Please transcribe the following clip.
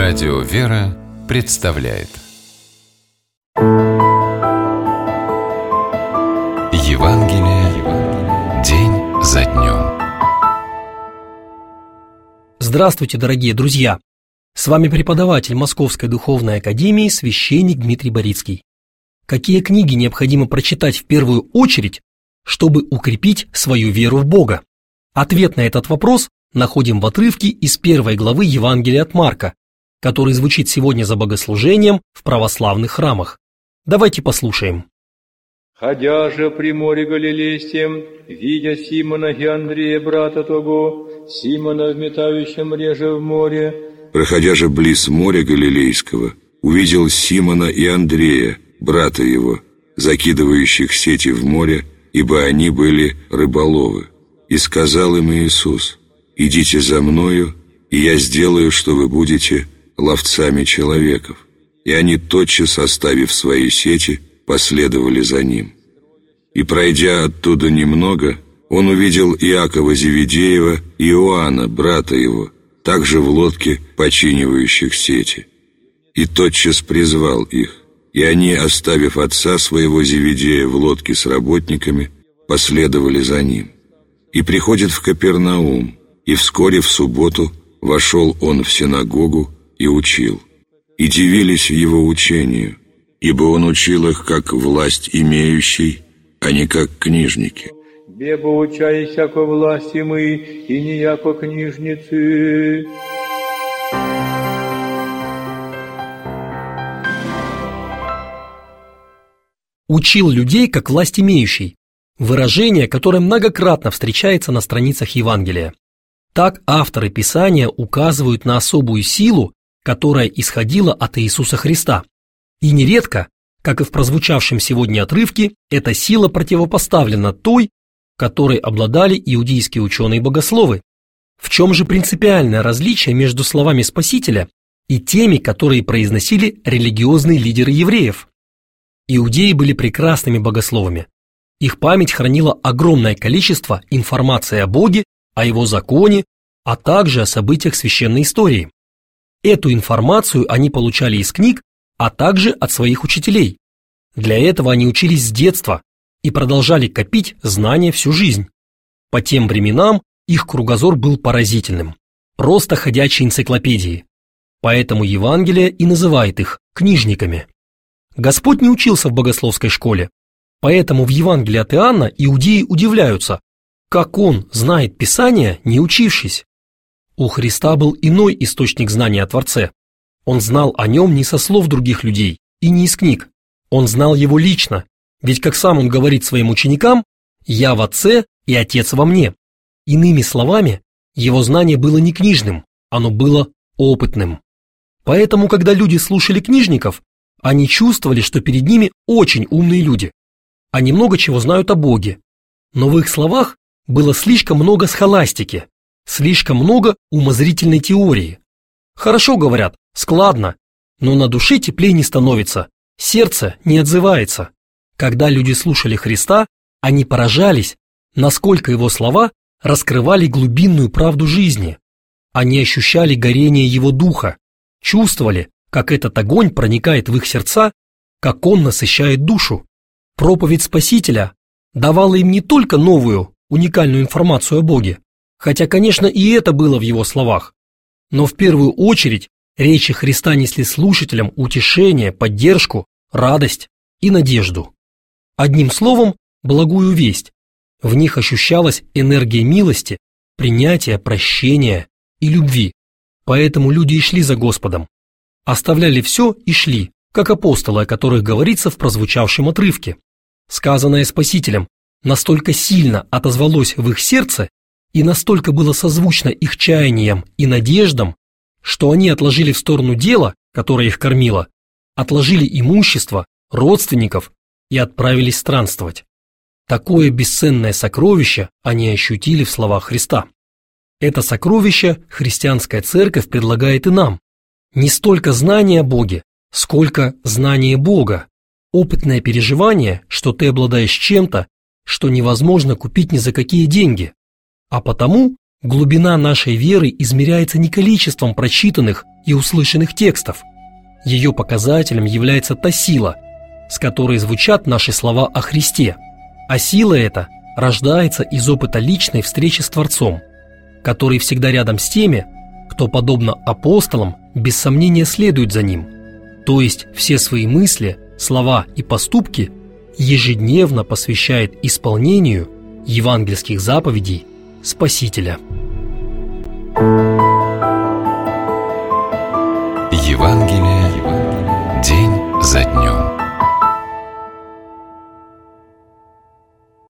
Радио «Вера» представляет Евангелие день за днем. Здравствуйте, дорогие друзья! С вами преподаватель Московской Духовной Академии священник Дмитрий Борицкий. Какие книги необходимо прочитать в первую очередь, чтобы укрепить свою веру в Бога? Ответ на этот вопрос находим в отрывке из первой главы Евангелия от Марка, который звучит сегодня за богослужением в православных храмах. Давайте послушаем. «Ходя же при море Галилейском, видя Симона и Андрея, брата того, Симона, вметающим реже в море, проходя же близ моря Галилейского, увидел Симона и Андрея, брата его, закидывающих сети в море, ибо они были рыболовы. И сказал им Иисус: идите за мною, и я сделаю, что вы будете ловцами человеков. И они, тотчас оставив свои сети, последовали за ним. И пройдя оттуда немного, он увидел Иакова Зеведеева и Иоанна, брата его, также в лодке, починивающих сети. И тотчас призвал их, и они, оставив отца своего Зеведея в лодке с работниками, последовали за ним. И приходит в Капернаум, и вскоре в субботу вошел он в синагогу и учил. И дивились его учению, ибо он учил их как власть имеющий, а не как книжники. «Бебо учай всяко власти мы, и не яко книжницы». Учил людей как власть имеющий. Выражение, которое многократно встречается на страницах Евангелия. Так авторы Писания указывают на особую силу, которая исходила от Иисуса Христа. И нередко, как и в прозвучавшем сегодня отрывке, эта сила противопоставлена той, которой обладали иудейские ученые-богословы. В чем же принципиальное различие между словами Спасителя и теми, которые произносили религиозные лидеры евреев? Иудеи были прекрасными богословами. Их память хранила огромное количество информации о Боге, о Его законе, а также о событиях священной истории. Эту информацию они получали из книг, а также от своих учителей. Для этого они учились с детства и продолжали копить знания всю жизнь. По тем временам их кругозор был поразительным, просто ходячие энциклопедии. Поэтому Евангелие и называет их книжниками. Господь не учился в богословской школе, поэтому в Евангелии от Иоанна иудеи удивляются, как он знает Писание, не учившись. У Христа был иной источник знания о Творце. Он знал о нем не со слов других людей и не из книг. Он знал его лично, ведь, как сам он говорит своим ученикам, «Я в Отце и Отец во мне». Иными словами, его знание было не книжным, оно было опытным. Поэтому, когда люди слушали книжников, они чувствовали, что перед ними очень умные люди. Они много чего знают о Боге, но в их словах было слишком много схоластики, слишком много умозрительной теории. Хорошо говорят, складно, но на душе теплее не становится, сердце не отзывается. Когда люди слушали Христа, они поражались, насколько его слова раскрывали глубинную правду жизни. Они ощущали горение его духа, чувствовали, как этот огонь проникает в их сердца, как он насыщает душу. Проповедь Спасителя давала им не только новую, уникальную информацию о Боге, хотя, конечно, и это было в его словах, но в первую очередь речи Христа несли слушателям утешение, поддержку, радость и надежду. Одним словом, благую весть. В них ощущалась энергия милости, принятия, прощения и любви. Поэтому люди и шли за Господом. Оставляли все и шли, как апостолы, о которых говорится в прозвучавшем отрывке. Сказанное Спасителем настолько сильно отозвалось в их сердце и настолько было созвучно их чаяниям и надеждам, что они отложили в сторону дело, которое их кормило, отложили имущество, родственников и отправились странствовать. Такое бесценное сокровище они ощутили в словах Христа. Это сокровище христианская церковь предлагает и нам. Не столько знание о Боге, сколько знание Бога, опытное переживание, что ты обладаешь чем-то, что невозможно купить ни за какие деньги, а потому Глубина нашей веры измеряется не количеством прочитанных и услышанных текстов. Ее показателем является та сила, с которой звучат наши слова о Христе. А сила эта рождается из опыта личной встречи с Творцом, который всегда рядом с теми, кто, подобно апостолам, без сомнения следует за Ним, то есть все свои мысли, слова и поступки ежедневно посвящает исполнению евангельских заповедей Спасителя.